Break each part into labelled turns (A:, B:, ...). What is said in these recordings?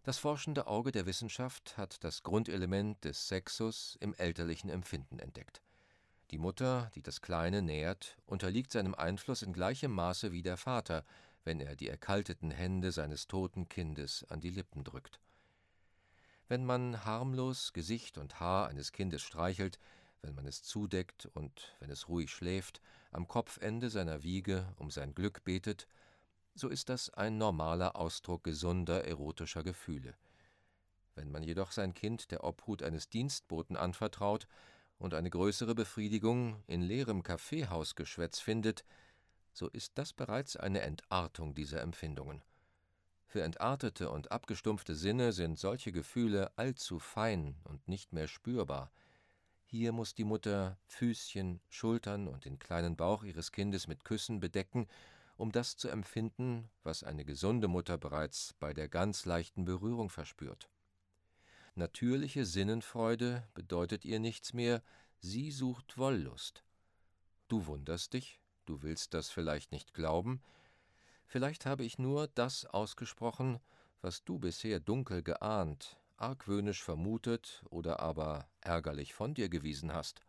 A: Das forschende Auge der Wissenschaft hat das Grundelement des Sexus im elterlichen Empfinden entdeckt. Die Mutter, die das Kleine nährt, unterliegt seinem Einfluss in gleichem Maße wie der Vater, wenn er die erkalteten Hände seines toten Kindes an die Lippen drückt. Wenn man harmlos Gesicht und Haar eines Kindes streichelt, wenn man es zudeckt und, wenn es ruhig schläft, am Kopfende seiner Wiege um sein Glück betet, so ist das ein normaler Ausdruck gesunder erotischer Gefühle. Wenn man jedoch sein Kind der Obhut eines Dienstboten anvertraut und eine größere Befriedigung in leerem Kaffeehausgeschwätz findet, so ist das bereits eine Entartung dieser Empfindungen. Für entartete und abgestumpfte Sinne sind solche Gefühle allzu fein und nicht mehr spürbar. Hier muss die Mutter Füßchen, Schultern und den kleinen Bauch ihres Kindes mit Küssen bedecken, um das zu empfinden, was eine gesunde Mutter bereits bei der ganz leichten Berührung verspürt. Natürliche Sinnenfreude bedeutet ihr nichts mehr, sie sucht Wollust. Du wunderst dich, du willst das vielleicht nicht glauben, vielleicht habe ich nur das ausgesprochen, was du bisher dunkel geahnt, argwöhnisch vermutet oder aber ärgerlich von dir gewiesen hast.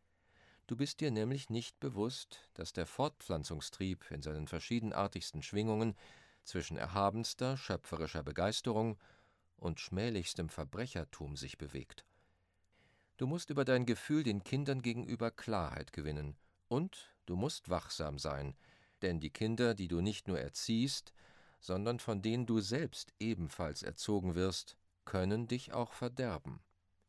A: Du bist dir nämlich nicht bewusst, dass der Fortpflanzungstrieb in seinen verschiedenartigsten Schwingungen zwischen erhabenster schöpferischer Begeisterung und schmählichstem Verbrechertum sich bewegt. Du musst über dein Gefühl den Kindern gegenüber Klarheit gewinnen, und du musst wachsam sein, denn die Kinder, die du nicht nur erziehst, sondern von denen du selbst ebenfalls erzogen wirst, können dich auch verderben.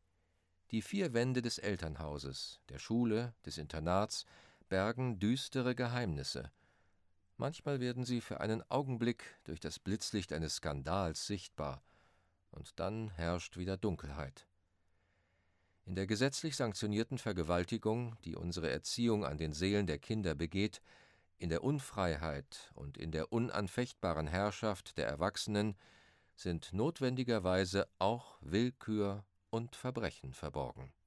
A: Die 4 Wände des Elternhauses, der Schule, des Internats bergen düstere Geheimnisse. Manchmal werden sie für einen Augenblick durch das Blitzlicht eines Skandals sichtbar, und dann herrscht wieder Dunkelheit. In der gesetzlich sanktionierten Vergewaltigung, die unsere Erziehung an den Seelen der Kinder begeht, in der Unfreiheit und in der unanfechtbaren Herrschaft der Erwachsenen sind notwendigerweise auch Willkür und Verbrechen verborgen.